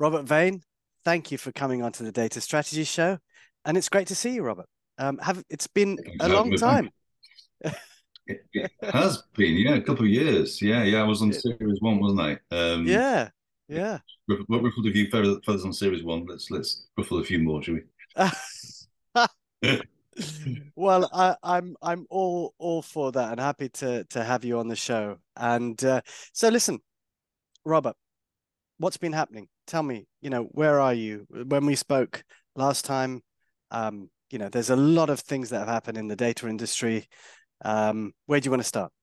Robert Vane, thank you for coming onto the Data Strategy Show, and it's great to see you, Robert. It's been Thanks a for having long me back. time. It has been, yeah, a couple of years. Yeah. I was on It- series one, wasn't I? yeah, yeah. What ruffled a few feathers on series one. Let's ruffle a few more, shall we? Well, I'm all for that, and happy to have you on the show. And so, listen, Robert, what's been happening? Tell me, where are you? When we spoke last time, there's a lot of things that have happened in the data industry. Where do you want to start?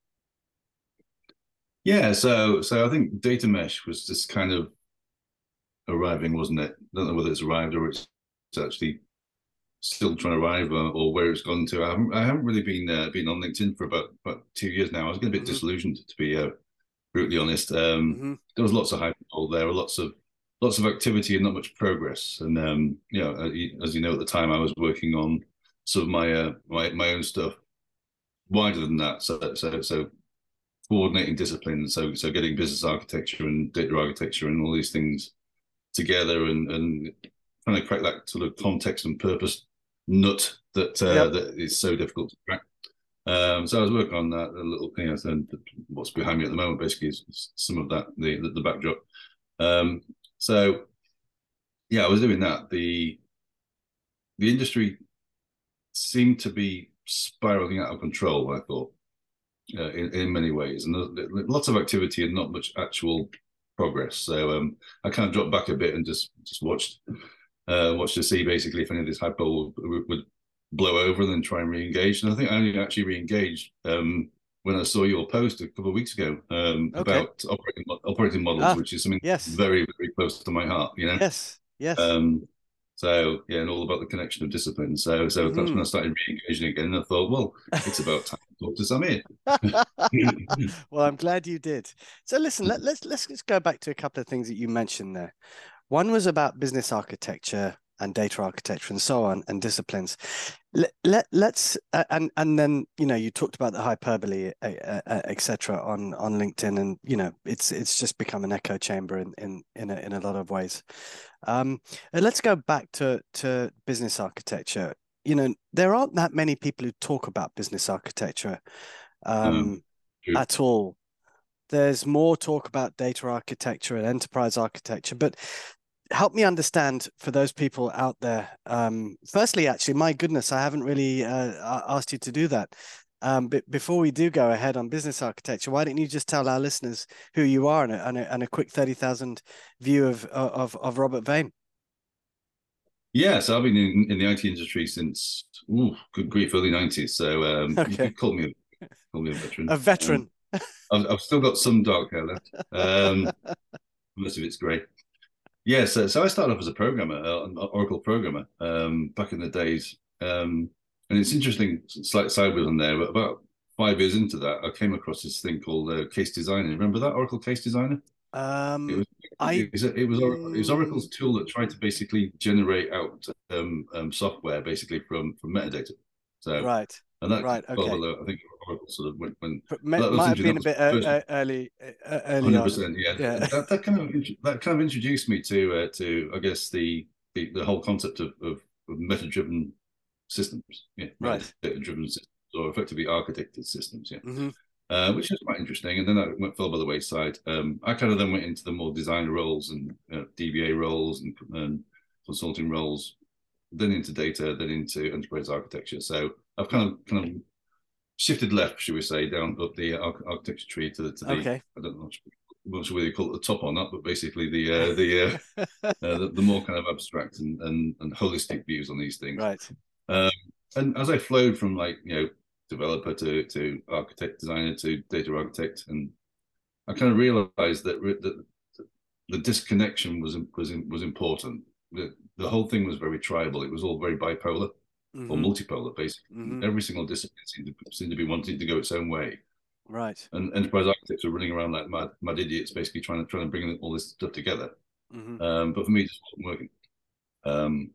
Yeah, so I think data mesh was just kind of arriving, wasn't it? I don't know whether it's arrived or it's actually still trying to arrive or where it's gone to. I haven't really been on LinkedIn for about 2 years now. I was getting a bit Hmm. disillusioned, to be brutally honest. Hmm. There was lots of hype all there, lots of activity and not much progress. And as you know, at the time I was working on sort of my own stuff wider than that. So coordinating disciplines, so getting business architecture and data architecture and all these things together and trying to crack that sort of context and purpose nut Yep. that is so difficult to crack. So I was working on that a little, and what's behind me at the moment basically is some of that, the backdrop. Um, so yeah, I was doing that. The industry seemed to be spiraling out of control, I thought, in many ways, and lots of activity and not much actual progress. So I kind of dropped back a bit and just watched to see basically if any of this hypo would blow over and then try and re-engage. And I think I only actually re-engaged when I saw your post a couple of weeks ago Okay. about operating models, Ah, which is something yes, very, very close to my heart, you know. yes, yes. Um, so yeah, and all about the connection of discipline. So that's when Hmm. I started re-engaging again. And I thought, well, it's about time to talk to Samir. Well, I'm glad you did. So listen, let's just go back to a couple of things that you mentioned there. One was about business architecture and data architecture and so on and disciplines. Let's and then you talked about the hyperbole, etc. on LinkedIn, and it's just become an echo chamber in a lot of ways. And let's go back to business architecture. There aren't that many people who talk about business architecture um, um, True. at all. There's more talk about data architecture and enterprise architecture, but help me understand for those people out there. Firstly, actually, my goodness, I haven't really asked you to do that. But before we do go ahead on business architecture, why don't you just tell our listeners who you are and a quick 30,000 view of Robert Vane? Yeah, so I've been in the IT industry since good grief, early 90s. So you Okay, could call me a veteran. a veteran. I've still got some dark hair left. Most of it's grey. Yeah, so I started off as a programmer, an Oracle programmer, back in the days. And it's interesting, slight sideways on there, but about 5 years into that, I came across this thing called Case Designer. Remember that Oracle Case Designer? It Um, was I it was Oracle's tool that tried to basically generate out software basically from metadata. So right, and that right, okay. I think Oracle sort of when But that was might have interesting. been That a was bit the first early on. 100%. Yeah, Yeah, that kind of introduced me to I guess the whole concept of meta-driven systems, yeah, right. metadata-driven systems, or effectively architected systems, yeah. Hmm. Which is quite interesting. And then that fell by the wayside. I kind of then went into the more designer roles and DBA roles and consulting roles, then into data, then into enterprise architecture. So I've kind of shifted left, should we say, down up the architecture tree to the Okay. I don't know. I'm not sure whether you call it the top or not, but basically the more kind of abstract and holistic views on these things. Right. Um, and as I flowed from like developer to architect designer to data architect, and I kind of realized that the disconnection was important. The whole thing was very tribal. It was all very bipolar or Hmm. multipolar, basically. Hmm. Every single discipline seemed to be wanting to go its own way, Right. and enterprise architects were running around like mad idiots, basically trying to bring all this stuff together. Hmm. But for me, it just wasn't working. Um,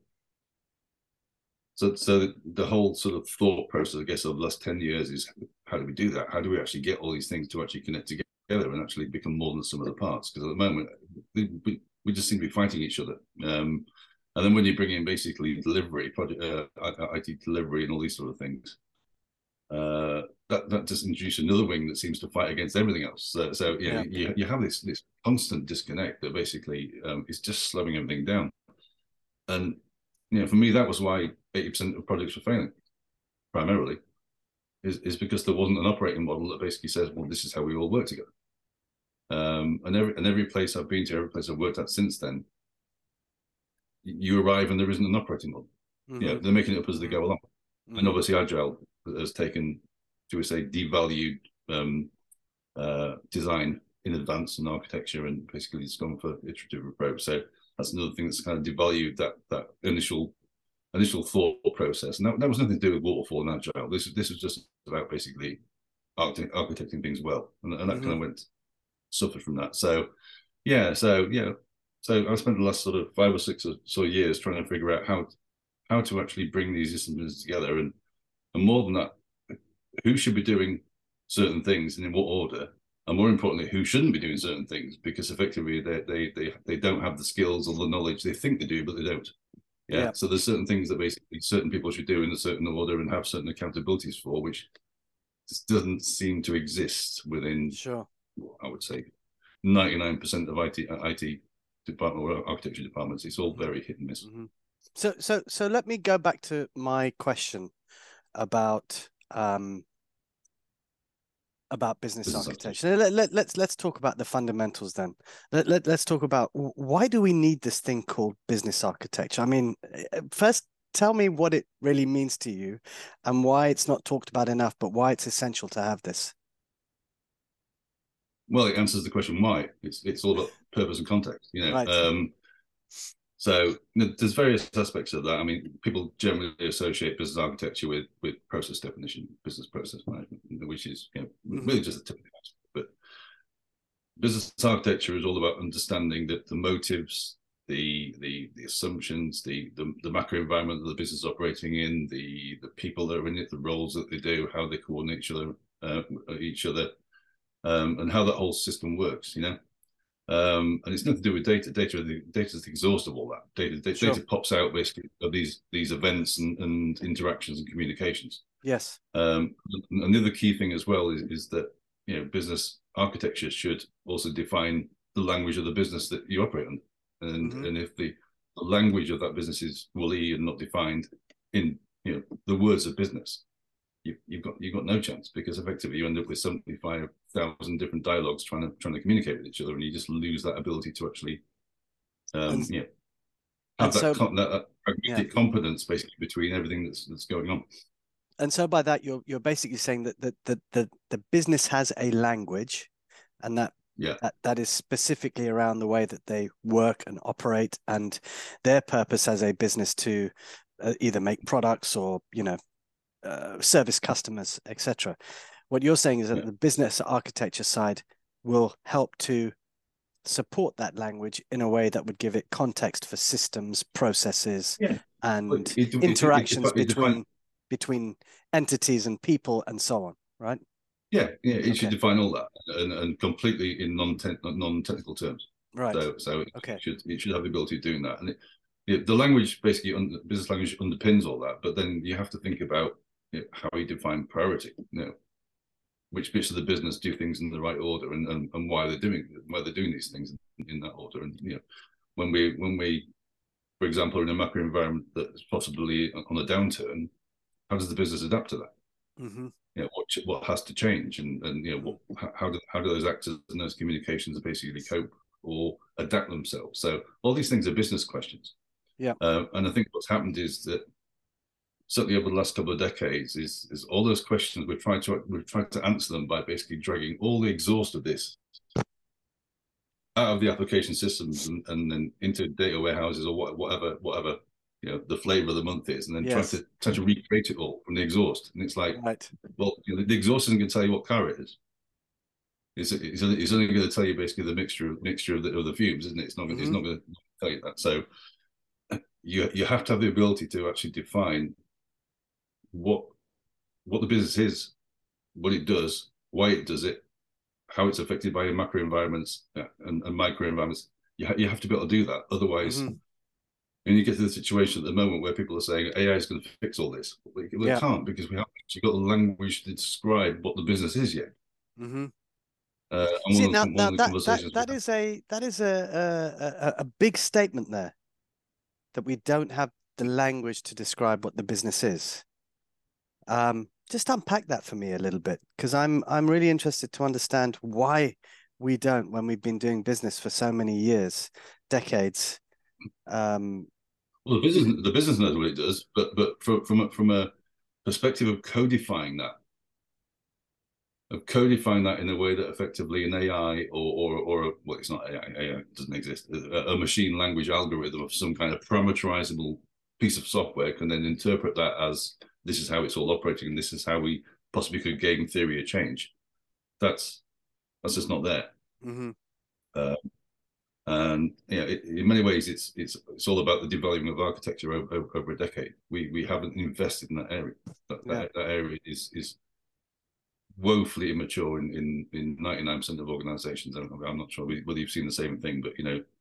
so the whole sort of thought process, I guess, of the last 10 years is how do we do that? How do we actually get all these things to actually connect together and actually become more than the sum of the parts? Because at the moment, we just seem to be fighting each other. And then when you bring in basically delivery, project, IT delivery, and all these sort of things, that just introduces another wing that seems to fight against everything else. So you know, you have this constant disconnect that basically is just slowing everything down. And you know, for me, that was why 80% of projects were failing, primarily, is because there wasn't an operating model that basically says, well, this is how we all work together. And every place I've been to, every place I've worked at since then, you arrive and there isn't an operating model. You know, they're making it up as they go along. And obviously Agile has taken, do we say, devalued design in advance and architecture, and basically it's gone for iterative approach. So that's another thing that's kind of devalued that initial thought process. And that was nothing to do with waterfall and Agile. This was just about basically architecting things well, and that kind of suffered from that. So I spent the last sort of 5 or 6 or so years trying to figure out how to actually bring these disciplines together, and more than that, who should be doing certain things and in what order, and more importantly, who shouldn't be doing certain things, because effectively they don't have the skills or the knowledge. They think they do, but they don't. Yeah. So there's certain things that basically certain people should do in a certain order and have certain accountabilities for, which just doesn't seem to exist within. Sure. I would say 99% of IT department or architecture departments. It's all very hit and miss. So let me go back to my question about business architecture. Let's talk about the fundamentals then. Let's talk about, why do we need this thing called business architecture? I mean, first tell me what it really means to you and why it's not talked about enough, but why it's essential to have this. Well, it answers the question why. It's all about purpose and context, you know. Right. So there's various aspects of that. I mean, people generally associate business architecture with process definition, business process management, which is, you know, really just a typical aspect. But business architecture is all about understanding that the motives, the assumptions, the macro environment that the business is operating in, the people that are in it, the roles that they do, how they coordinate each other, and how that whole system works, you know. And it's nothing to do with data. Data is the exhaust of all that. Data pops out basically of these events and interactions and communications. Yes. And the other key thing as well is that, you know, business architecture should also define the language of the business that you operate on. And if the language of that business is woolly and not defined in, you know, the words of business, you've got no chance, because effectively you end up with 75,000 different dialogues trying to communicate with each other, and you just lose that ability to actually have that pragmatic competence basically between everything that's going on. And so by that you're basically saying that the business has a language, and that is specifically around the way that they work and operate, and their purpose as a business to either make products or, you know, service customers, etc. What you're saying is that the business architecture side will help to support that language in a way that would give it context for systems, processes, and interactions between entities and people and so on, right? It should define all that and completely in non-technical terms. Right. So it should have the ability of doing that. And the language, basically, business language underpins all that. But then you have to think about, you know, how you define priority. You know, which bits of the business do things in the right order, and why they're doing these things in that order. And, you know, when we, for example, in a macro environment that's possibly on a downturn, how does the business adapt to that? You know, what has to change, and you know, how do those actors and those communications basically cope or adapt themselves? So all these things are business questions. And I think what's happened is that, certainly over the last couple of decades, is all those questions we've tried to answer them by basically dragging all the exhaust of this out of the application systems and then into data warehouses or whatever, you know, the flavor of the month is, and then try to recreate it all from the exhaust. And it's like, well, you know, the exhaust isn't going to tell you what car it is. It's only going to tell you basically the mixture of the fumes, isn't it? It's not going to tell you that. So you have to have the ability to actually define what the business is, what it does, why it does it, how it's affected by macro environments and micro environments, you have to be able to do that. Otherwise, Mm-hmm. and you get to the situation at the moment where people are saying AI is going to fix all this. Well, it Yeah. can't, because we haven't actually got the language to describe what the business is yet. Mm-hmm. And See, one now of the that conversations we had, that is a big statement there, that we don't have the language to describe what the business is. Just unpack that for me a little bit, because I'm really interested to understand why we don't, when we've been doing business for so many years, decades. Um, well, you know, the business knows what it does, but from a perspective of codifying that, in a way that effectively an AI or well, it's not AI, AI doesn't exist. A machine language algorithm of some kind of parameterizable piece of software can then interpret that as this is how it's all operating, and this is how we possibly could game theory of change. That's just not there. mhm. Uh, and in many ways, it's all about the development of architecture over a decade. We haven't invested in that area. Yeah. That area is woefully immature in 99% of organizations. I'm not sure whether you've seen the same thing, but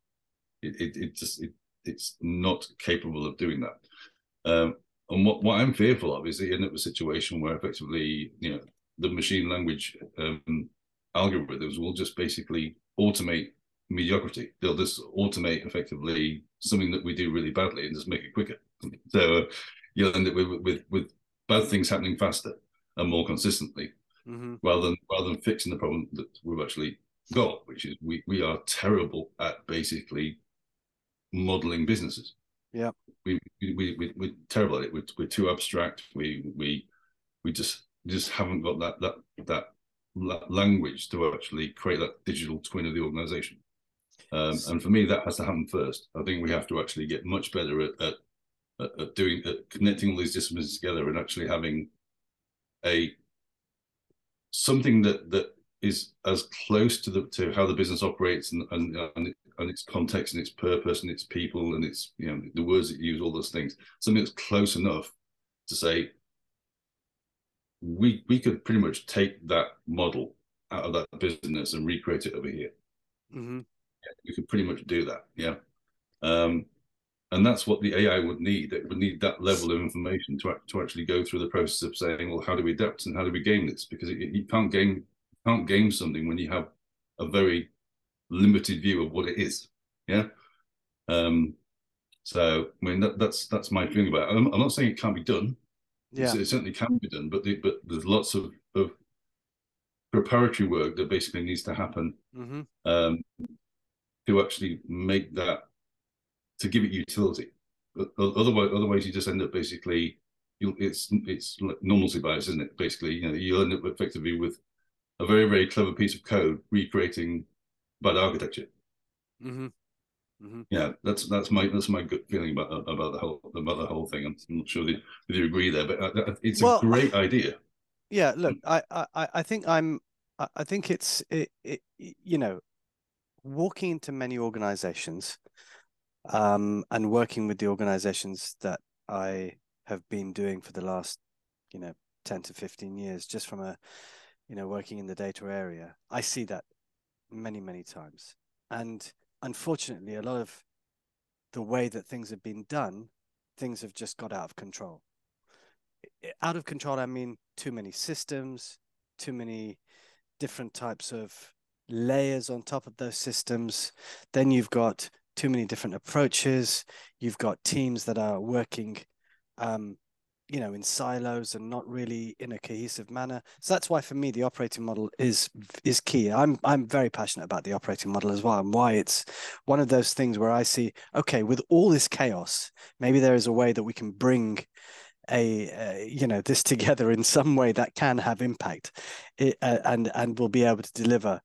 it's not capable of doing that. And what I'm fearful of is that you end up with a situation where effectively, the machine language algorithms will just basically automate mediocrity. They'll just automate effectively something that we do really badly and just make it quicker. So you'll end up with bad things happening faster and more consistently, Mm-hmm. rather than fixing the problem that we've actually got, which is we are terrible at basically modeling businesses. Yeah. We're terrible at it. We're too abstract. We just haven't got that language to actually create that digital twin of the organization. And for me, that has to happen first. I think we have to actually get much better at connecting all these disciplines together and actually having a something that is as close to how the business operates and its context and its purpose and its people and its the words that you use, all those things, something that's close enough to say we could pretty much take that model out of that business and recreate it over here. Mm-hmm. We could pretty much do that. Yeah. um, and that's what the AI would need. It would need that level of information to actually go through the process of saying, well, how do we adapt and how do we game this? Because you can't game something when you have a very limited view of what it is. Yeah. So I mean that's my feeling about it. I'm not saying it can't be done. Yeah. It certainly can be done, but there's lots of preparatory work that basically needs to happen Mm-hmm. to actually make that, to give it utility. Otherwise, you just end up basically, it's like normalcy bias, isn't it? Basically, you end up effectively with a very, very clever piece of code recreating bad architecture. Mm-hmm. Mm-hmm. Yeah, that's my gut feeling about the whole thing. I'm not sure whether you agree there, but it's a Well, great idea. yeah, look, I think I think walking into many organizations, and working with the organizations that I have been doing for the last, you know, 10 to 15 years, just from working in the data area, I see that many, many times. And unfortunately, a lot of the way that things have been done, things have just got out of control. Out of control, I mean too many systems, too many different types of layers on top of those systems. Then you've got too many different approaches. You've got teams that are working, in silos and not really in a cohesive manner. So that's why, for me, the operating model is key. I'm very passionate about the operating model as well, and why it's one of those things where I see, okay, with all this chaos, maybe there is a way that we can bring this together in some way that can have impact, and will be able to deliver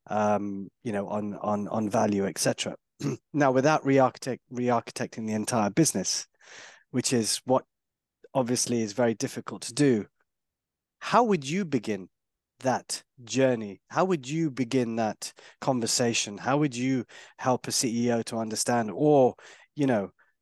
on value, etc. Now, without re-architecting the entire business, which is what obviously is very difficult to do, how would you begin that journey? How would you begin that conversation? How would you help a CEO to understand, or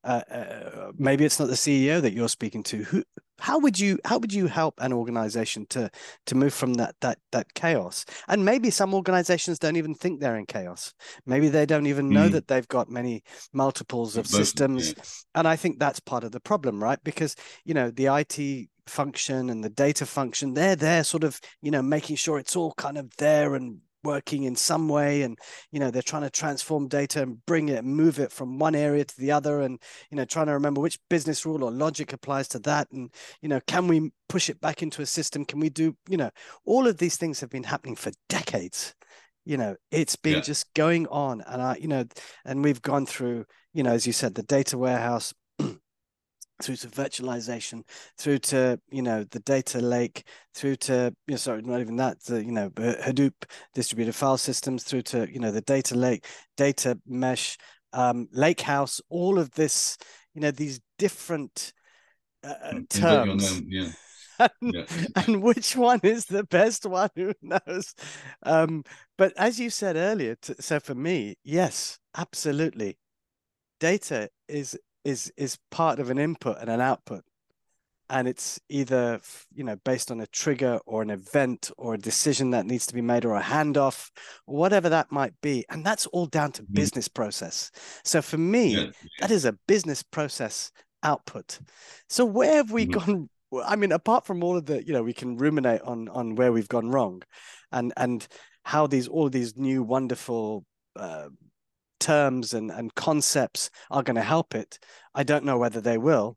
maybe it's not the CEO that you're speaking to. How would you help an organization to move from that chaos? And maybe some organizations don't even think they're in chaos. Maybe they don't even know that they've got many multiples of systems. And I think that's part of the problem, right? Because, the IT function and the data function, they're sort of, making sure it's all kind of there and working in some way, and they're trying to transform data and move it from one area to the other, and trying to remember which business rule or logic applies to that, and can we push it back into a system, can we do, all of these things have been happening for decades. It's been just going on, and and we've gone through, as you said, the data warehouse, through to virtualization, through to the data lake, through to sorry, not even that, the Hadoop distributed file systems, through to the data lake, data mesh, lakehouse, all of this, these different terms. And which one is the best one? Who knows? But as you said earlier, so for me, yes, absolutely, data is part of an input and an output, and it's either based on a trigger or an event or a decision that needs to be made or a handoff or whatever that might be, and that's all down to business process. So for me, that is a business process output. So where have we gone? I mean, apart from all of the, we can ruminate on where we've gone wrong, and how all these new wonderful terms and concepts are going to help it. I don't know whether they will.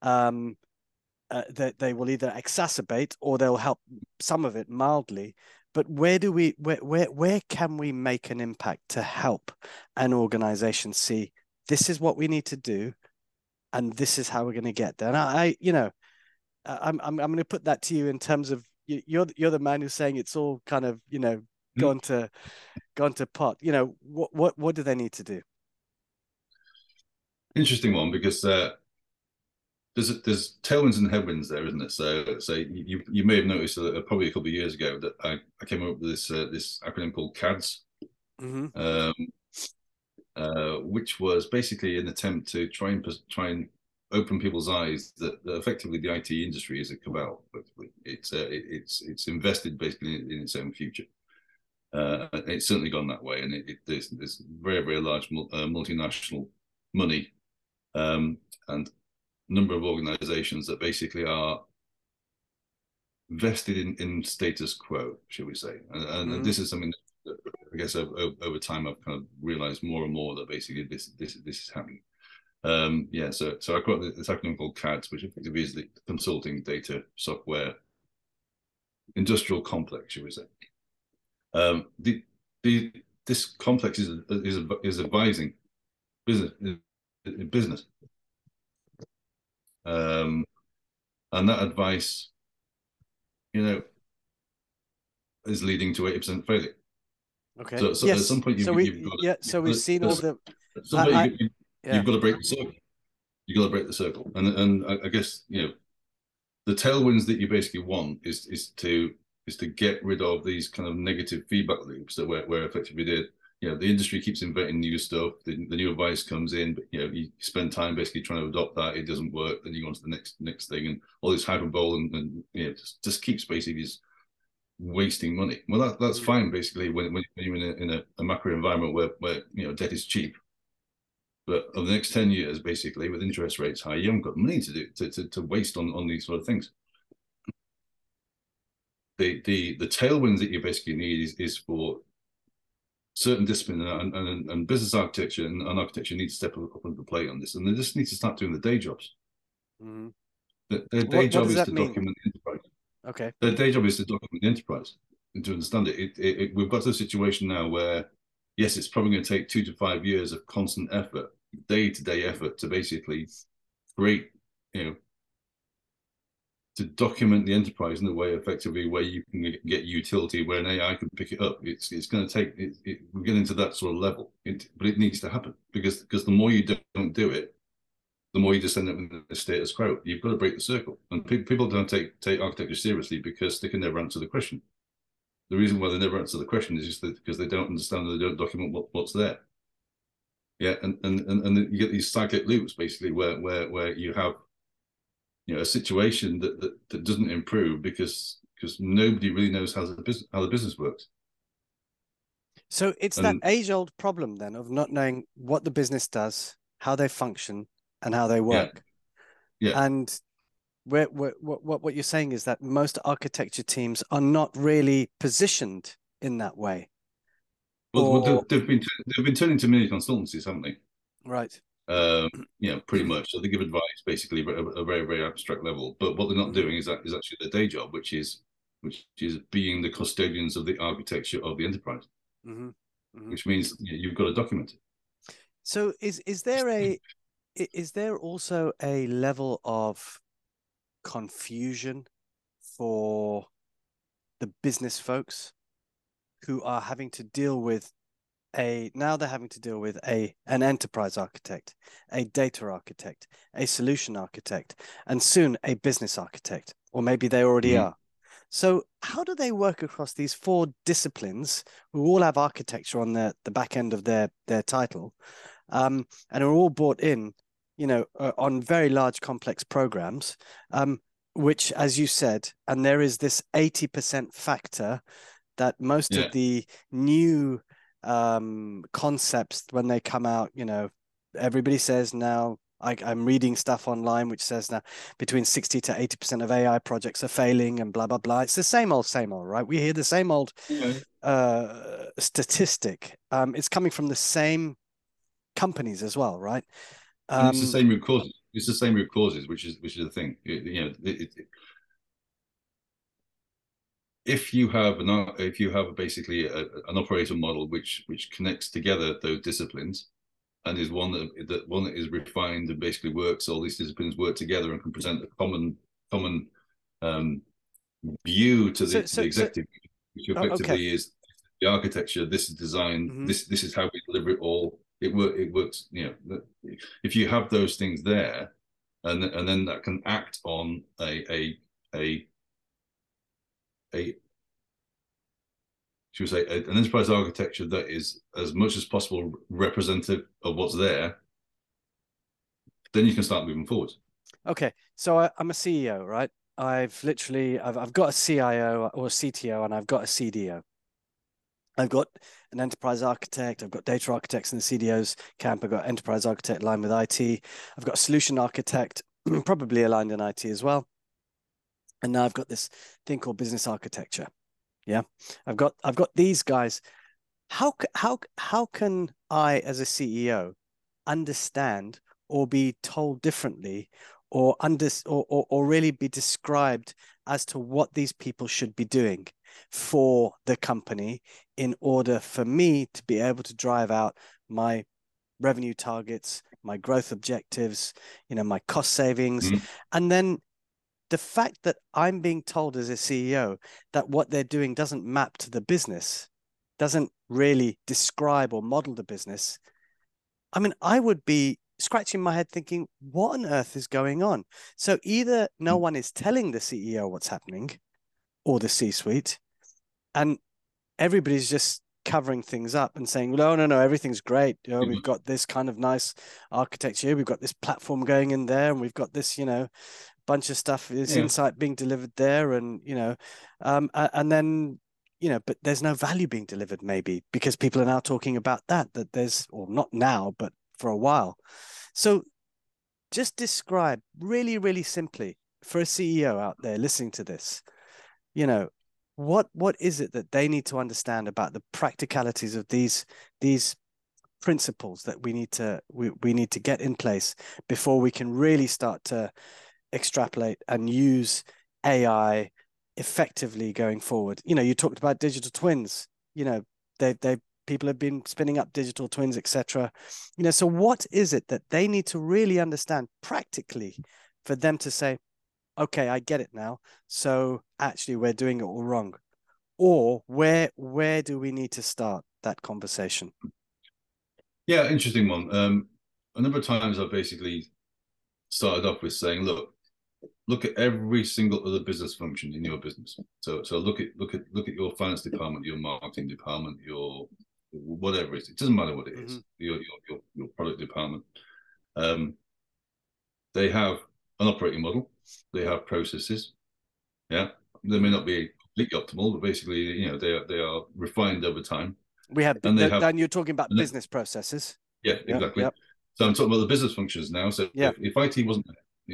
That they will either exacerbate or they'll help some of it mildly. But where can we make an impact to help an organization see this is what we need to do, and this is how we're going to get there? And I'm going to put that to you in terms of you're the man who's saying it's all kind of gone to pot. What do they need to do? Interesting one, because there's tailwinds and headwinds there, isn't it? So you may have noticed probably a couple of years ago that I came up with this acronym called CADS, which was basically an attempt to try and open people's eyes that effectively the IT industry is a cabal. It's invested basically in its own future. It's certainly gone that way, and there's very, very large multinational money and number of organizations that basically are vested in status quo, shall we say. And this is something that I guess over time I've kind of realized more and more that basically this is happening. So I got this acronym called CADS, which effectively is the consulting data software industrial complex, shall we say. This complex is advising business, and that advice, is leading to 80% failure. Okay. So yes. At some point, we've seen all the. You've got to break the circle. You've got to break the circle, and I guess the tailwinds that you basically want is to get rid of these kind of negative feedback loops that where effectively the industry keeps inventing new stuff, the new advice comes in, but you spend time basically trying to adopt that, it doesn't work, then you go on to the next thing, and all this hyperbole and just keeps basically just wasting money. Well, that's fine basically when you're in a macro environment where debt is cheap. But over the next 10 years, basically, with interest rates high, you haven't got money to waste on these sort of things. The tailwinds that you basically need is for certain discipline and business architecture and architecture need to step up into play on this, and they just need to start doing the day jobs. Their day job is to document the enterprise. Okay. Their day job is to document the enterprise and to understand it. We've got to a situation now where, yes, it's probably going to take 2 to 5 years of constant effort, day-to-day effort, to basically create, to document the enterprise in a way effectively where you can get utility, where an AI can pick it up. It's going to take we're getting to that sort of level, but it needs to happen because the more you don't do it, the more you just end up in the status quo. You've got to break the circle, and people don't take architecture seriously because they can never answer the question. The reason why they never answer the question is just because they don't understand, and they don't document what's there. Yeah, and you get these cyclic loops basically where you have a situation that doesn't improve because nobody really knows how the business works. So it's that And age-old problem then of not knowing what the business does, how they function, and how they yeah, work. yeah. And what you're saying is that most architecture teams are not really positioned in that way. Well, Or they've been turning to mini consultancies, haven't they? right. Pretty much. So they give advice basically at a very, very abstract level. But what they're not Mhm, doing is actually their day job, which is being the custodians of the architecture of the enterprise, mhm, mhm. which means you've got to document it. So is there also a level of confusion for the business folks who are having to deal with they're having to deal with an enterprise architect, a data architect, a solution architect, and soon a business architect, or maybe they already Mhm. are. So how do they work across these four disciplines who all have architecture on the back end of their title, and are all brought in, on very large complex programs, which, as you said, and there is this 80% factor that most Yeah, of the new concepts when they come out, everybody says now. I'm reading stuff online which says now between 60 to 80% of AI projects are failing and blah blah blah. It's the same old, right? We hear the same old yeah. statistic. It's coming from the same companies as well, right? And it's the Um, same root causes. It's the same root causes, which is the thing. If you have basically an operating model which connects together those disciplines and is one that is refined and basically works, all these disciplines work together and can present a common um, view to so the so so executive, which okay. effectively is the architecture. This is design. Mhm. This is how we deliver it all. It works. If you have those things there, and then that can act on a a should we say an enterprise architecture that is as much as possible representative of what's there, then you can start moving forward. Okay, so I'm a CEO, right? I've got a CIO or a CTO, and I've got a CDO. I've got an enterprise architect, I've got data architects in the CDO's camp, I've got enterprise architect aligned with IT, I've got a solution architect, probably aligned in IT as well. And now I've got this thing called business architecture. Yeah. I've got these guys. How can I, as a CEO, understand or be told differently, or really be described as to what these people should be doing for the company in order for me to be able to drive out my revenue targets, my growth objectives, my cost savings, Mm-hmm. and then the fact that I'm being told as a CEO that what they're doing doesn't map to the business, doesn't really describe or model the business. I mean, I would be scratching my head thinking, what on earth is going on? So either no one is telling the CEO what's happening or the C-suite, and everybody's just covering things up and saying, no, no, no, everything's great. We've got this kind of nice architecture. We've got this platform going in there, and we've got this, bunch of stuff, this Yeah, insight being delivered there, and and then but there's no value being delivered, maybe because people are now talking about that there's, or not now, but for a while. So just describe really, really simply for a CEO out there listening to this, you know, what is it that they need to understand about the practicalities of these principles that we need to get in place before we can really start to extrapolate and use AI effectively going forward. You talked about digital twins. They people have been spinning up digital twins, etc. So what is it that they need to really understand practically for them to say, okay, I get it now. So actually, we're doing it all wrong, or where do we need to start that conversation? yeah, interesting one. A number of times I've basically started off with saying, look at every single other business function in your business. So look at your finance department, your marketing department, your whatever it is. It doesn't matter what it Mm-hmm. is. Your department. They have an operating model. They have processes. Yeah, they may not be completely optimal, but basically, they are refined over time. We have, and they have, and you're talking about business processes. Yeah, exactly. Yep. So I'm talking about the business functions now. So if IT wasn't,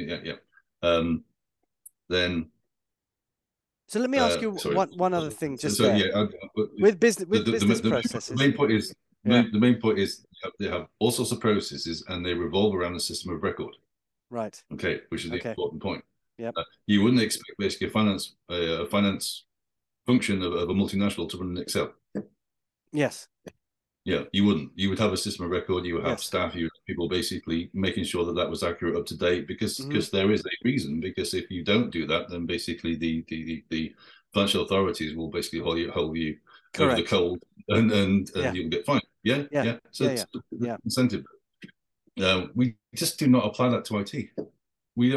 then. So let me ask you one other thing. Just with business processes. The main point is the main point is they have all sorts of processes and they revolve around the system of record. Right. Okay, which is the important point. Yeah. You wouldn't expect basically a finance function of a multinational to run in Excel. Yes. Yeah, you wouldn't. You would have a system of record. You would have staff. You would have people basically making sure that that was accurate, up to date. Because there is a reason. Because if you don't do that, then basically the financial authorities will basically hold you over the cold, and you'll get fined. Yeah. So it's incentive. We just do not apply that to IT. We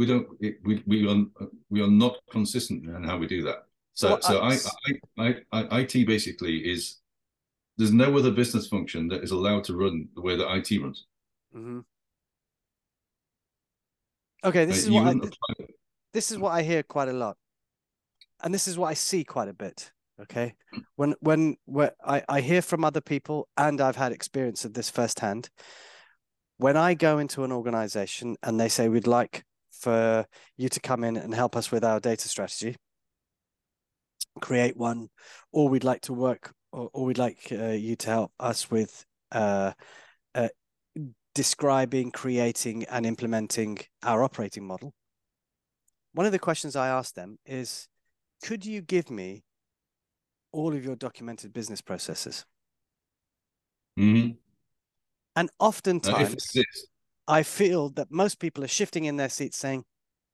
are not consistent in how we do that. So IT basically is. There's no other business function that is allowed to run the way that IT runs. Okay, this is what I hear quite a lot, and this is what I see quite a bit. Okay, when I hear from other people, and I've had experience of this firsthand. When I go into an organization and they say, we'd like for you to come in and help us with our data strategy, create one, or we'd like to work, or we'd like you to help us with describing, creating, and implementing our operating model. One of the questions I ask them is, could you give me all of your documented business processes? And oftentimes, I feel that most people are shifting in their seats saying,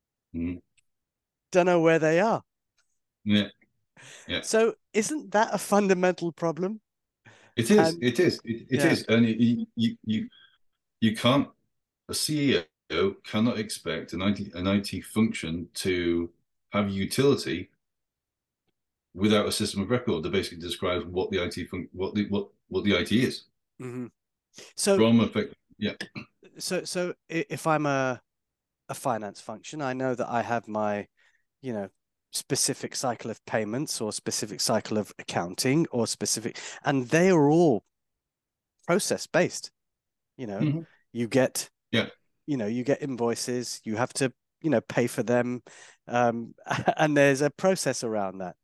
don't know where they are. Yeah. So isn't that a fundamental problem? It is. It is. And you can't, a CEO cannot expect an IT function to have utility without a system of record that basically describes what the IT what the IT is. So from effect, So if I'm a finance function, I know that I have my, specific cycle of payments or specific cycle of accounting or specific, and they are all process based. You get, you get invoices, you have to, pay for them, and there's a process around that.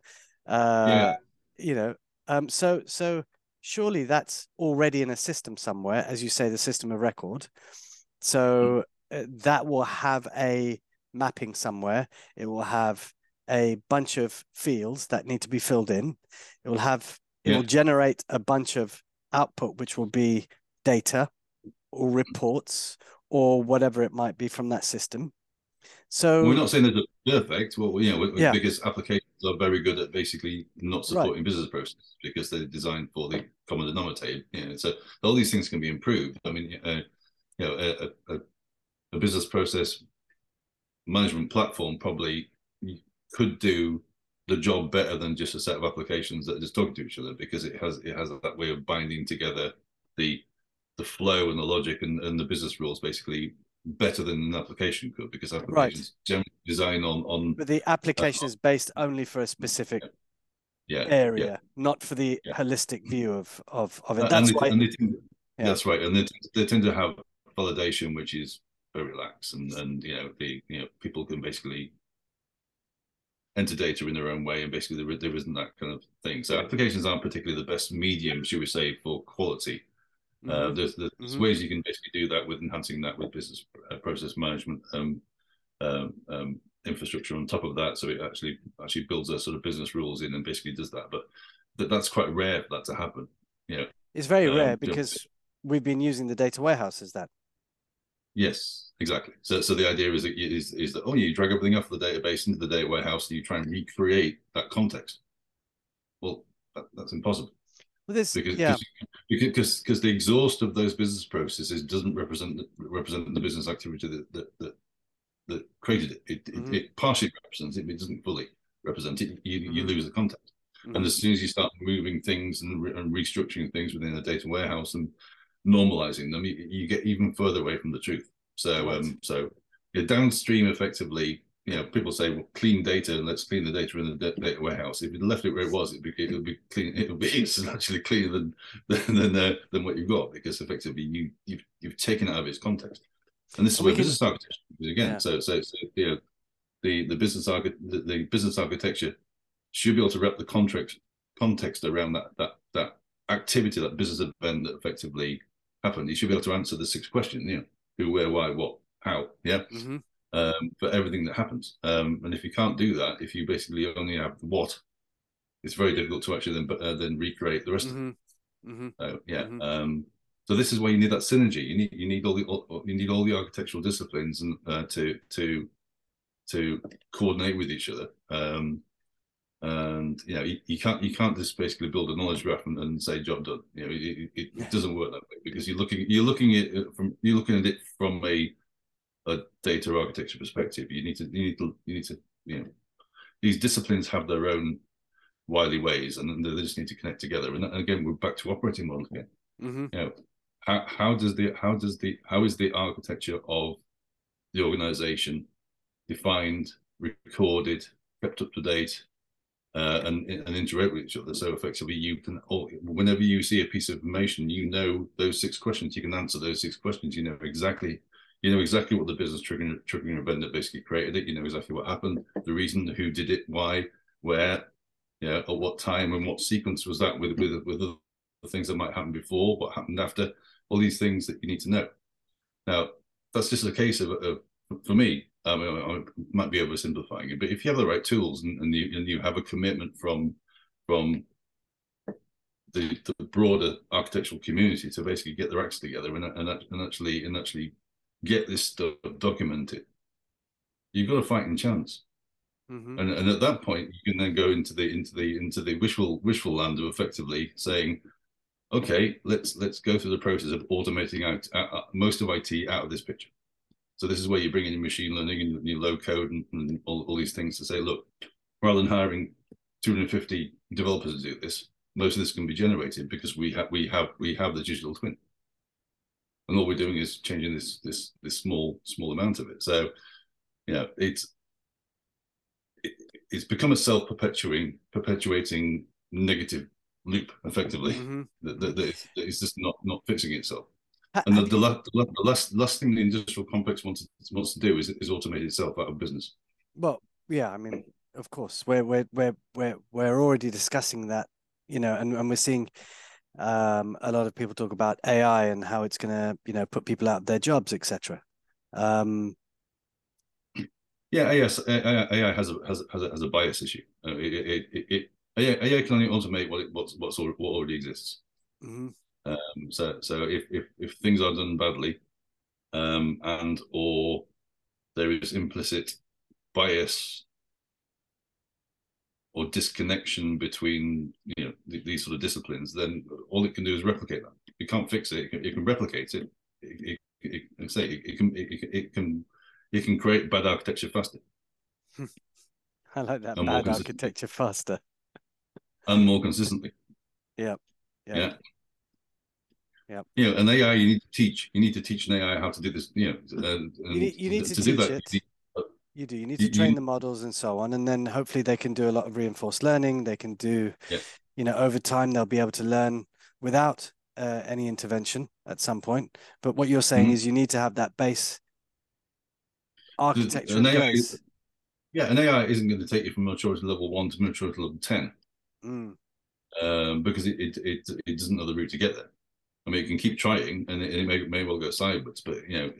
So surely that's already in a system somewhere, as you say, the system of record. So that will have a mapping somewhere. It will have a bunch of fields that need to be filled in. It will generate a bunch of output, which will be data or reports or whatever it might be from that system. So we're not saying that it's perfect. Well, because applications are very good at basically not supporting business processes because they're designed for the common denominator. So all these things can be improved. I mean, a business process management platform probably could do the job better than just a set of applications that just talk to each other, because it has that way of binding together the flow and the logic and the business rules basically better than an application could, because applications generally design on. But the application is based only for a specific area, not for the holistic view of it. That's why. That's right, and they tend to have validation, which is very lax, and people can basically enter data in their own way, and basically there isn't that kind of thing. So applications aren't particularly the best medium, should we say, for quality. There's ways you can basically do that with enhancing that with business process management infrastructure on top of that, so it actually builds a sort of business rules in and basically does that. But that's quite rare for that to happen. It's very rare because we've been using the data warehouse as that. Yes, exactly. So the idea is that you drag everything off the database into the data warehouse and you try and recreate that context. Well, that's impossible. Well, because the exhaust of those business processes doesn't represent the business activity that created it. It partially represents it, but it doesn't fully represent it. You lose the context. And as soon as you start moving things and restructuring things within a data warehouse and normalizing them, you get even further away from the truth. So Right. so you're downstream effectively. People say, well, clean data, and let's clean the data in the data warehouse. If you left it where it was, it'll be clean. It'll be actually cleaner than what you've got, because effectively you've taken it out of its context. And this is And we where can, business architecture is again. yeah. The business architecture should be able to wrap the context around that activity, that business event that effectively happened. You should be able to answer the 6 questions, who, where, why, what, how, Mm-hmm. for everything that happens. And if you can't do that, if you basically only have the what, it's very difficult to actually then recreate the rest of it. Mm-hmm. Mm-hmm. So yeah. Mm-hmm. So this is why you need that synergy. You need all the architectural disciplines and to coordinate with each other. And you can't just basically build a knowledge graph and say job done. It doesn't work that way, because you're looking at it from a data architecture perspective. You need to these disciplines have their own wily ways, and they just need to connect together. And again, we're back to operating models again. Mm-hmm. How is the architecture of the organization defined, recorded, kept up to date, and interact with each other? So effectively, you can, whenever you see a piece of information, those 6 questions. You can answer those 6 questions. You know exactly what the business triggering event that basically created it. You know exactly what happened, the reason, who did it, why, where, at what time, and what sequence was that with the things that might happen before, what happened after, all these things that you need to know. Now, that's just a case of for me, I might be oversimplifying it, but if you have the right tools and you have a commitment from the broader architectural community to basically get their acts together and actually get this stuff documented, you've got a fighting chance. Mm-hmm. And at that point, you can then go into the wishful land of effectively saying, okay, let's go through the process of automating out most of IT out of this picture. So this is where you bring in your machine learning and your low code and all these things to say, look, rather than hiring 250 developers to do this, most of this can be generated because we have the digital twin, and all we're doing is changing this small amount of it. So it's become a perpetuating negative loop, effectively. Mm-hmm. That it's just not fixing itself. Ha- And have you the last thing the industrial complex wants to do is automate itself out of business. Well, yeah, I mean, of course, we're already discussing that, and we're seeing a lot of people talk about AI and how it's gonna, put people out of their jobs, etc. Yeah, AI has a bias issue. AI can only automate what already exists. Mm-hmm. So if things are done badly, and or there is implicit bias or disconnection between these sort of disciplines, then all it can do is replicate that. It can't fix it. It can replicate it. It can create bad architecture faster I like that, and more bad consistently architecture faster. and more consistently. Yeah, yeah, Yeah. yeah. An AI you need to teach. You need to teach an AI how to do this. And You need to to do teach that, it. You do. You need to train you the models and so on, and then hopefully they can do a lot of reinforced learning. They can do, yeah. over time they'll be able to learn without any intervention at some point. But what you're saying Mhm. is you need to have that base architecture An in AI, place. an AI isn't going to take you from maturity level 1 to maturity level 10, Mm, because it doesn't know the route to get there. I mean, it can keep trying, and it may well go sideways, but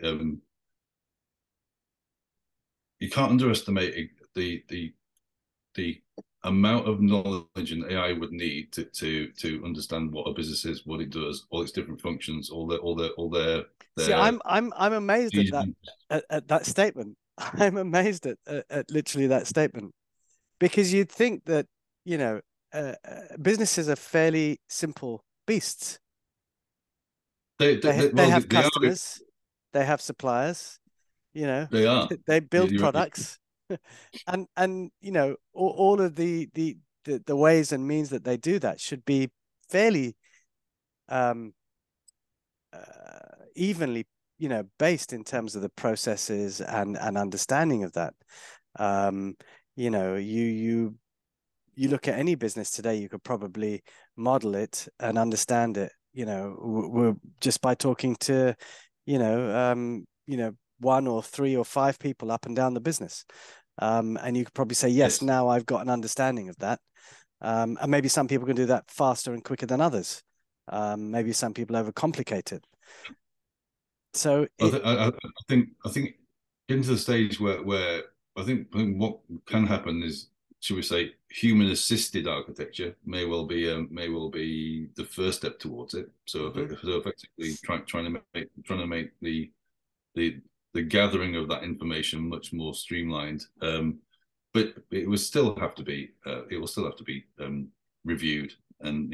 you can't underestimate the amount of knowledge an AI would need to understand what a business is, what it does, all its different functions, all See, their I'm amazed at that at that statement. I'm amazed at literally that statement because you'd think that you know businesses are fairly simple beasts. They well have they are customers, they have suppliers, you know, they are they build you're, products, and all of the ways and means that they do that should be fairly um evenly, based in terms of the processes and understanding of that. Um, you look at any business today, you could probably model it and understand it. We're just by talking to, one or three or five people up and down the business, and you could probably say, yes, Yes. now I've got an understanding of that. And maybe some people can do that faster and quicker than others. Maybe some people overcomplicate it. So I think getting to the stage where I think what can happen is, should we say, human assisted architecture may well be the first step towards it. So, mhm. so effectively trying to make the the gathering of that information much more streamlined. But it will still have to be reviewed, and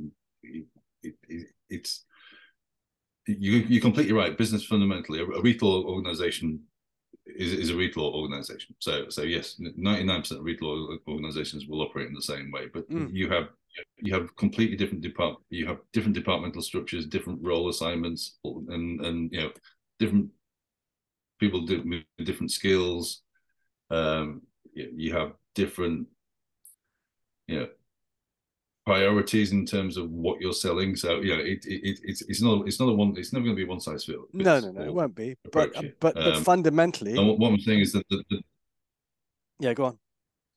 it's you're completely right. Business fundamentally, a retail organization is a retail organization. So yes, 99% of retail organizations will operate in the same way. But Mm. you have completely different you have different departmental structures, different role assignments, and different people with different skills. You have different you know priorities in terms of what you're selling. So it's never going to be one size No, fits no, no, it all won't be. But approach here. fundamentally, And what I'm saying is that yeah, go on.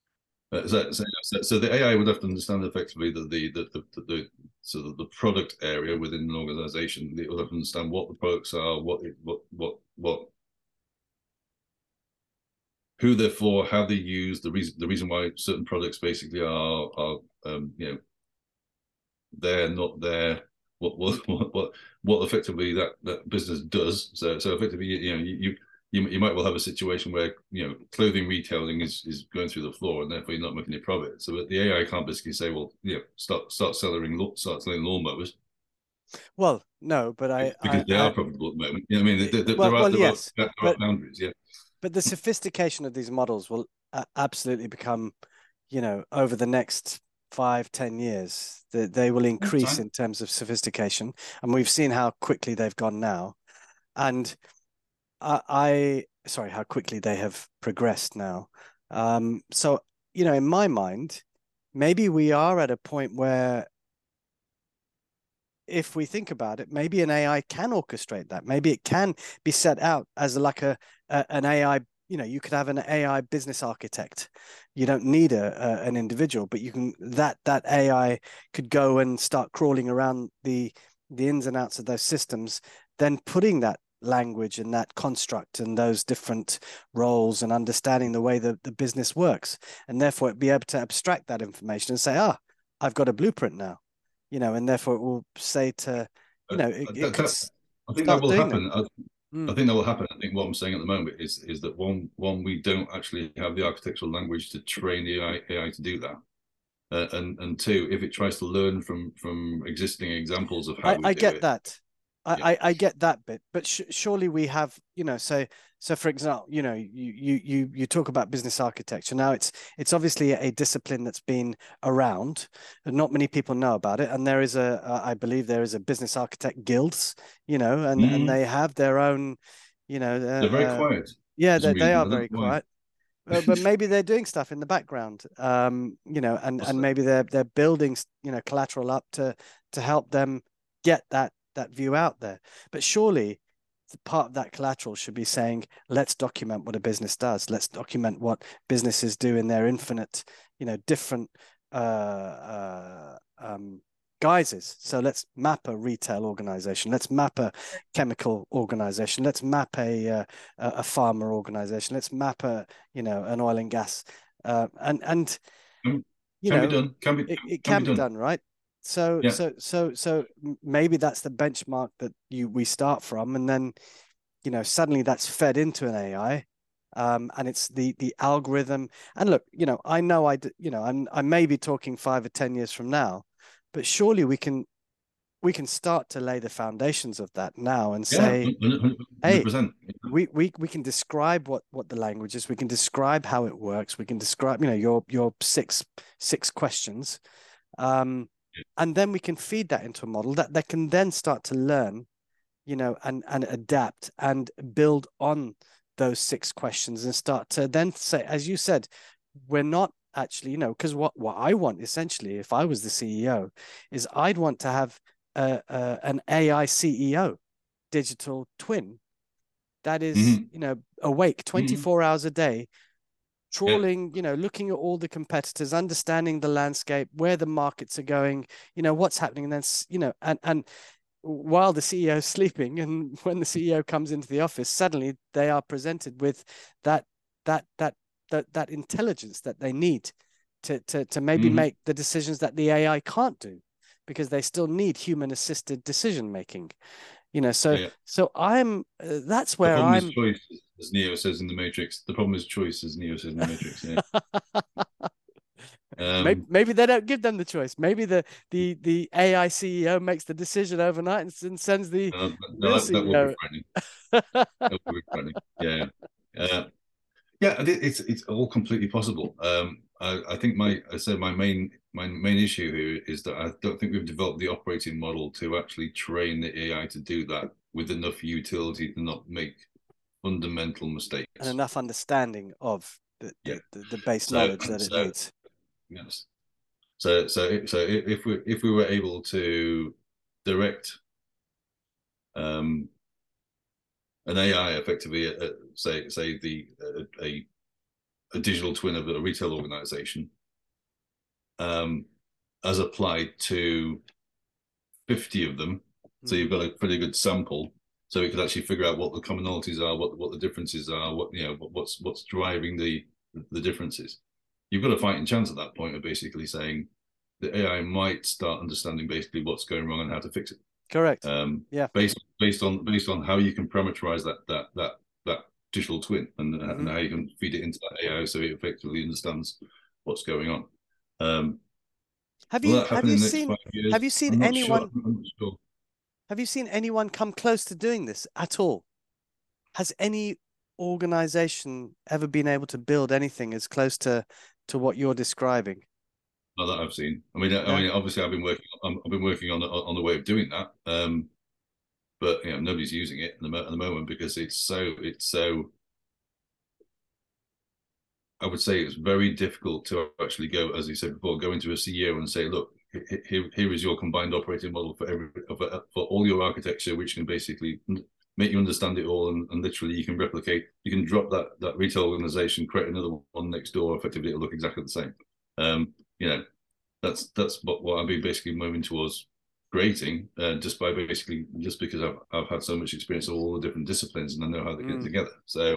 so the AI would have to understand effectively that the sort of the product area within an organization. It would have to understand what the products are, what who they're for, how they're used, the reason why certain products basically are there, not there, what effectively that business does. So effectively, you might well have a situation where clothing retailing is going through the floor, and therefore you're not making any profit. So the AI can't basically say, well, start selling lawnmowers, Well, no, but because they are profitable at the moment. I mean, well, well, yes, there are but boundaries. Yeah. the sophistication of these models will absolutely become, over the next 5, 10 years, that they will Yeah, increase time. in terms of sophistication, and we've seen how quickly they've gone now, and sorry, how quickly they have progressed now. So, in my mind, maybe we are at a point where, if we think about it, maybe an AI can orchestrate that. Maybe it can be set out as like an AI. You could have an AI business architect. You don't need an individual, but you can that AI could go and start crawling around the ins and outs of those systems, then putting that language and that construct and those different roles and understanding the way the business works, and therefore be able to abstract that information and say, I've got a blueprint now, and therefore it will say to, it could I think that start will doing that. happen. I think that will happen. I think what I'm saying at the moment is that one we don't actually have the architectural language to train the AI to do that, and two, if it tries to learn from existing examples of how we I do get it, that. yeah, I get that bit, but surely we have, so for example, you talk about business architecture. Now it's obviously a discipline that's been around, and not many people know about it. And there is I believe there is a business architect guilds, and mm, they have their own, they're very quiet yeah, for some they reason. are I don't very know why. quiet. But maybe they're doing stuff in the background, and maybe they're building, collateral up to help them get that view out there. But surely the part of that collateral should be saying, let's document what a business does. Let's document what businesses do in their infinite, different guises. So let's map a retail organization. Let's map a chemical organization. Let's map a farmer organization. Let's map an oil and gas, and Can, you can be know done. Can be it can be can be done. done, right? So Yeah. maybe that's the benchmark that we start from, and then suddenly that's fed into an AI. And it's the algorithm. And look, I know I may be talking 5 or 10 years from now, but surely we can start to lay the foundations of that now and Yeah. say, hey, 100%. we can describe what the language is. We can describe how it works. We can describe, your six questions, and then we can feed that into a model that can then start to learn and adapt and build on those 6 questions and start to then say, as you said, we're not actually, because what I want essentially, if I was the CEO, is I'd want to have an AI CEO, digital twin, that is, awake 24 hours a day, Yeah. trawling, looking at all the competitors, understanding the landscape, where the markets are going, what's happening. And then, and while the CEO is sleeping, and when the CEO comes into the office, suddenly they are presented with that intelligence that they need to maybe make the decisions that the AI can't do, because they still need human assisted decision making. So I'm that's The where problem is I'm. choice, as Neo says in the Matrix. The problem is choice, as Neo says in the Matrix. Yeah. Maybe they don't give them the choice. Maybe the AI CEO makes the decision overnight and sends the real that would be CEO. frightening. That would be frightening. Yeah. Yeah, it's all completely possible. I think my main issue here is that I don't think we've developed the operating model to actually train the AI to do that with enough utility to not make fundamental mistakes And enough understanding of Yeah. the base knowledge that it needs. Yes. So if we were able to direct an AI effectively at, say a digital twin of a retail organization, as applied to 50 of them, so you've got a pretty good sample, so we could actually figure out what the commonalities are, what the differences are, what's driving the differences. You've got a fighting chance at that point of basically saying the AI might start understanding basically what's going wrong and how to fix it. Correct. Yeah. Based on how you can parameterize that digital twin and how you can feed it into that AI so it effectively understands what's going on. Have you seen anyone? Sure. Have you seen anyone come close to doing this at all? Has any organization ever been able to build anything as close to what you're describing? Not that I've seen. I mean, obviously, I've been working on the way of doing that, but nobody's using it at the moment because it's so. I would say it's very difficult to actually go, as you said before, go into a CEO and say, look, here is your combined operating model for all your architecture, which can basically make you understand it all, and literally you can replicate. You can drop that retail organization, create another one next door. Effectively, it'll look exactly the same. That's what I've been basically moving towards creating, just because I've had so much experience of all the different disciplines and I know how they get together. So.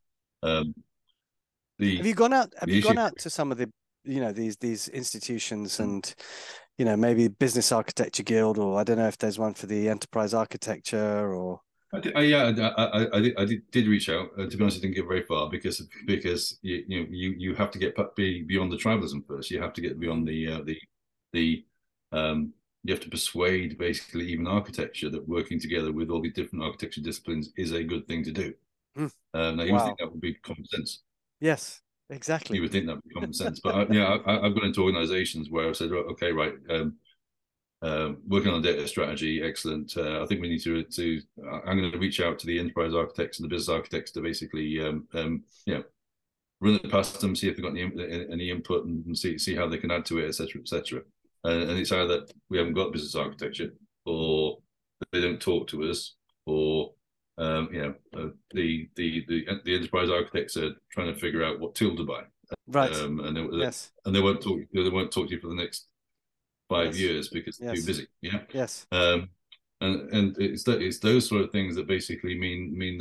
Have you gone out to some of the these institutions and maybe Business Architecture Guild, or I don't know if there's one for the enterprise architecture, or I did reach out. To be honest, I didn't get very far because you have to get beyond the tribalism first. You have to get beyond you have to persuade basically even architecture that working together with all these different architecture disciplines is a good thing to do. Now you would think that would be common sense. Yes, exactly. You would think that would be common sense, but I've gone into organizations where I've said, okay, right, working on data strategy, excellent. I think we need to. I'm going to reach out to the enterprise architects and the business architects to basically, run it past them, see if they've got any input, and see how they can add to it, etc., etc. And it's either we haven't got business architecture, or they don't talk to us, or the enterprise architects are trying to figure out what tool to buy, right? And and they won't talk. They won't talk to you for the next 5 years because they're too busy. Yeah. Yes. And it's those sort of things that basically mean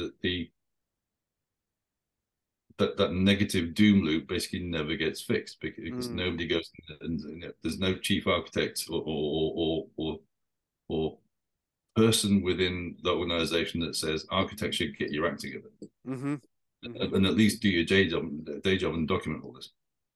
that that negative doom loop basically never gets fixed because nobody goes and there's no chief architect or person within the organization that says architecture, get your act together, and at least do your day job and document all this.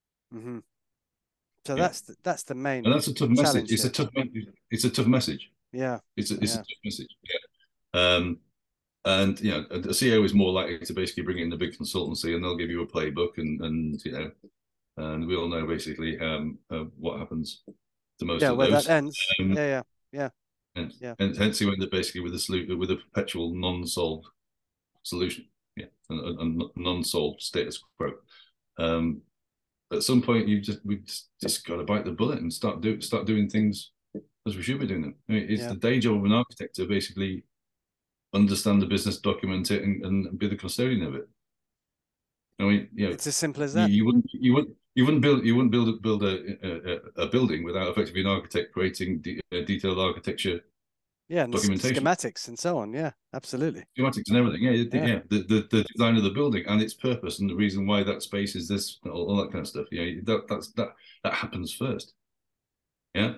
So that's the main. And that's a tough message. It's a tough message. Yeah. It's a tough message. Yeah. And the CEO is more likely to basically bring in the big consultancy, and they'll give you a playbook, and we all know basically what happens to most of where those. that ends. Yeah. and Yeah. hence he went there basically with with a perpetual non-solved solution, yeah, and non-solved status quo. At some point, we just got to bite the bullet and start doing things as we should be doing them. I mean, it's the day job of an architect to basically understand the business, document it, and be the custodian of it. I mean, it's as simple as that. You wouldn't build a building without effectively an architect creating detailed architecture Yeah, and documentation, schematics and so on. Yeah, absolutely. schematics and everything. Yeah. The design of the building and its purpose and the reason why that space is this, all that kind of stuff. Yeah, that happens first. Yeah.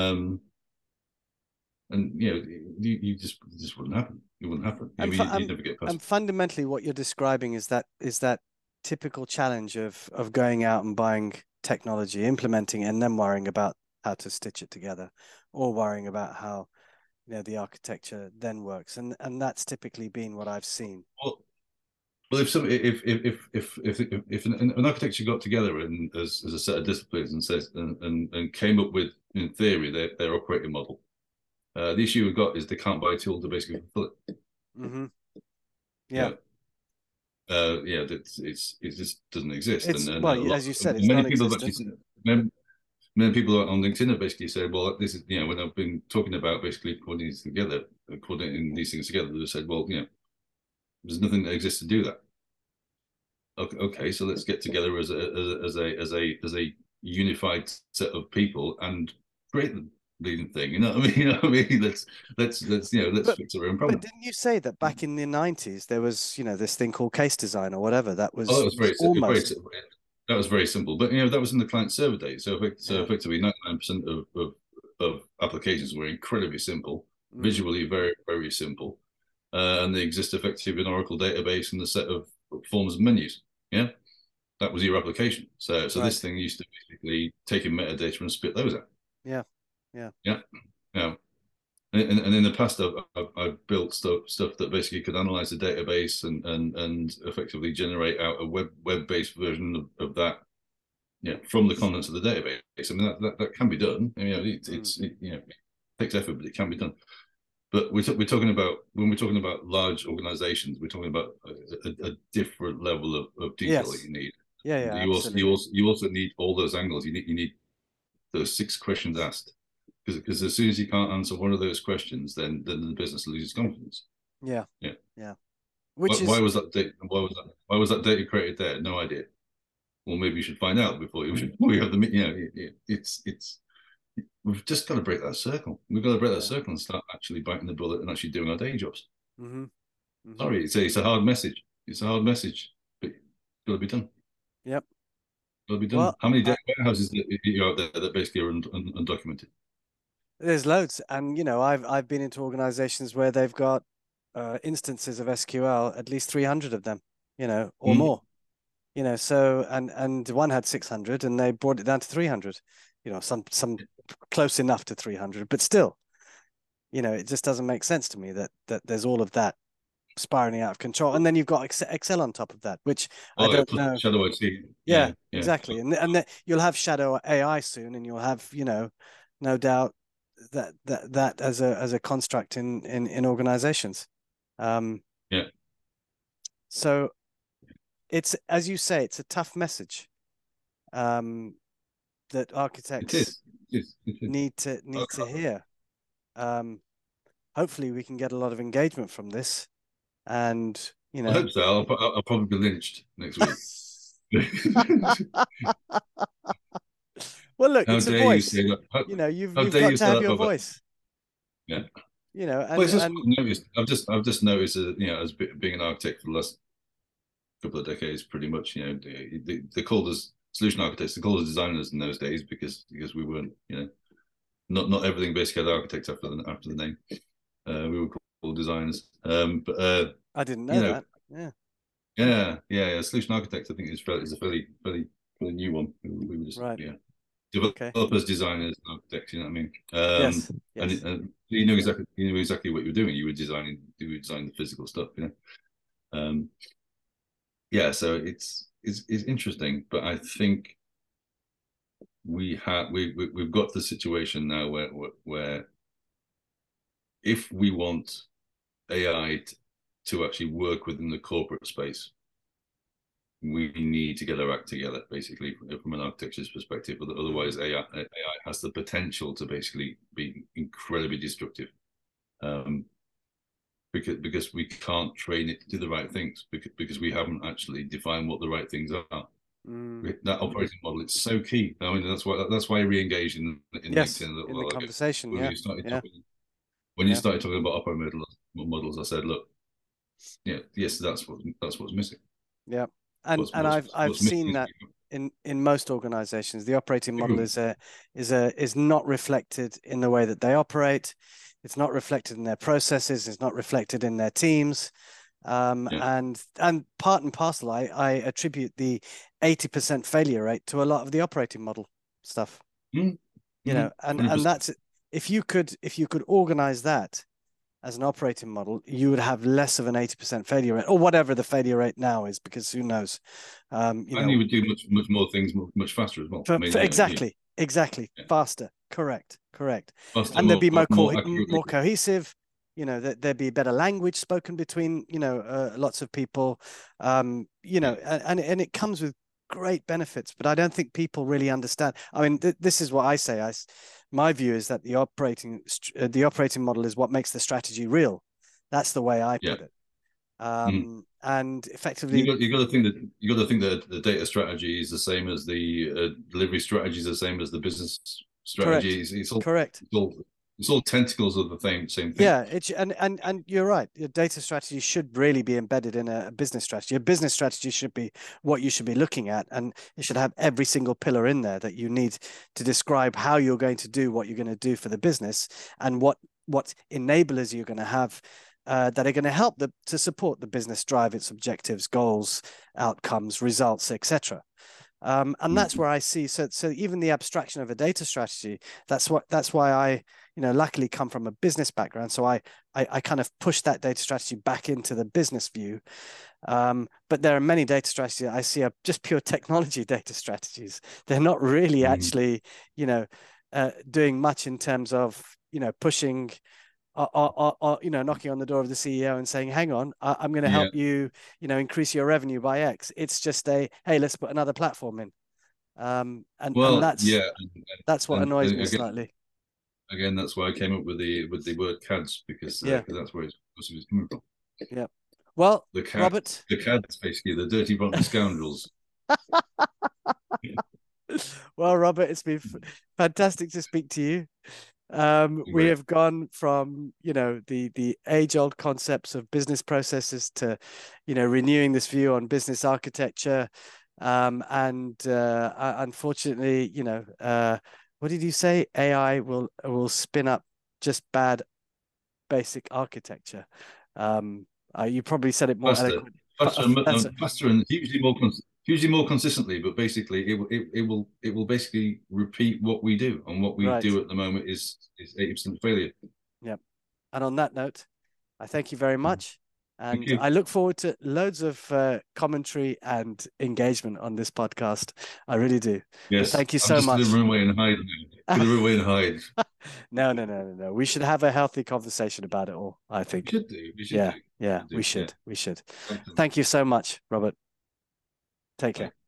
And you just wouldn't happen. It wouldn't happen. And, You never get past. and fundamentally, what you're describing is that typical challenge of going out and buying technology, implementing it, and then worrying about how to stitch it together, or worrying about how the architecture then works. And that's typically been what I've seen. Well, if an architecture got together and as a set of disciplines and says and came up with, in theory, their operating model, the issue we've got is they can't buy a tool to basically fulfill it. Mm-hmm. Yeah. It just doesn't exist. Well, as you said, it's many people non-existent. have actually many people on LinkedIn have basically said, well, this is, when I've been talking about basically coordinating these things together, they've said, well, there's nothing that exists to do that. Okay, so let's get together as a unified set of people and create the bleeding thing. You know what I mean? Let's fix our own problem. But didn't you say that back in the 90s there was this thing called Case Design or whatever that was? Oh, that was almost that was very simple. But that was in the client server days. So effectively, 99% of applications were incredibly simple, visually very very simple, and they exist effectively in an Oracle database and a set of forms and menus. Yeah, that was your application. So this thing used to basically take in metadata and spit those out. Yeah. And in the past, I've built stuff that basically could analyze the database and effectively generate out a web-based version of that, from the contents of the database. I mean that can be done. It takes effort, but it can be done. But we're talking about, when we're talking about large organizations, we're talking about a different level of detail that you need. Yeah. You also need all those angles. You need those 6 questions asked, because as soon as you can't answer one of those questions, then the business loses confidence. Yeah. Why was that data created there? No idea. Well, maybe you should find out before you have the we've just got to break that circle. We've got to break that circle and start actually biting the bullet and actually doing our day jobs. Sorry, it's a hard message. It's a hard message, but it's got to be done. Yep. Got to be done. Well, how many data warehouses are out there that basically are undocumented? There's loads, and I've been into organizations where they've got instances of SQL, at least 300 of them, or more. So and one had 600 and they brought it down to 300, some close enough to 300, but still, it just doesn't make sense to me that there's all of that spiraling out of control, and then you've got Excel on top of that, which I don't know. Shadow IT. Yeah, exactly, and you'll have Shadow AI soon, and you'll have no doubt that as a construct in organizations. So it's, as you say, it's a tough message that architects need to hear. Hopefully we can get a lot of engagement from this, and I hope so. I'll probably be lynched next week. Well, look, it's a voice. You've got to have your voice. Yeah. And I've just noticed as being an architect for the last couple of decades, pretty much, they called us solution architects. They called us designers in those days because we weren't, not everything basically had architects after the name. We were called designers. But I didn't know that. Yeah. Solution architect, I think, is a fairly new one. We were just developers, designers, architects. You know what I mean? Yes. And you know exactly what you were doing. You were designing the physical stuff. So it's interesting, but I think we've got the situation now where if we want AI to actually work within the corporate space, we need to get our act together, basically, from an architecture's perspective. Otherwise, AI has the potential to basically be incredibly destructive, because we can't train it to do the right things, because we haven't actually defined what the right things are. That operating model, it's so key. I mean, that's why I re-engaged in Yes, LinkedIn a little in the while ago. conversation. When Yeah. you started Yeah. talking, when you started talking about operating models, I said, look, yeah, yes, that's what's missing. Yeah. And I've seen that in most organizations, the operating model is not reflected in the way that they operate. It's not reflected in their processes. It's not reflected in their teams. And part and parcel, I attribute the 80% failure rate to a lot of the operating model stuff. Mm-hmm. You know, and that's, if you could organize that as an operating model, you would have less of an 80% failure rate, or whatever the failure rate now is, because who knows? You would do much more things much faster as well. Exactly, faster. Correct. Faster, And there'd be more accurately. cohesive. You know, that there'd be better language spoken between, lots of people. And it comes with great benefits, but I don't think people really understand. I mean, this is what I say. My view is that the operating model is what makes the strategy real. That's the way I put it. And effectively, you got to think that the data strategy is the same as the delivery strategy is the same as the business strategy. Correct. It's all tentacles of the same thing. Yeah, and you're right. Your data strategy should really be embedded in a business strategy. A business strategy should be what you should be looking at, and it should have every single pillar in there that you need to describe how you're going to do what you're going to do for the business, and what enablers you're going to have that are going to help to support the business drive its objectives, goals, outcomes, results, etc. And that's where I see, so even the abstraction of a data strategy, that's why I, luckily come from a business background. So I kind of push that data strategy back into the business view. But there are many data strategies I see are just pure technology data strategies. They're not really actually, doing much in terms of, pushing or knocking on the door of the CEO and saying, hang on, I'm going to help you, increase your revenue by X. It's just hey, let's put another platform in. And that's what annoys me slightly. Again, that's why I came up with the word CADs, because that's where it's coming from. Yeah. Well, Robert, the CADs, basically the dirty rotten scoundrels. Well, Robert, it's been fantastic to speak to you. We have gone from, the age-old concepts of business processes to, renewing this view on business architecture. Unfortunately, what did you say? AI will spin up just bad basic architecture. You probably said it more eloquently. Faster and hugely more consistently, but basically it will basically repeat what we do, and what we do at the moment is 80% failure. Yep. And on that note, I thank you very much, and I look forward to loads of commentary and engagement on this podcast. I really do. Yes. But thank you so much. Gonna run away and hide. No. We should have a healthy conversation about it all, I think. We should do. We should. Thank you so much, Robert. Take care.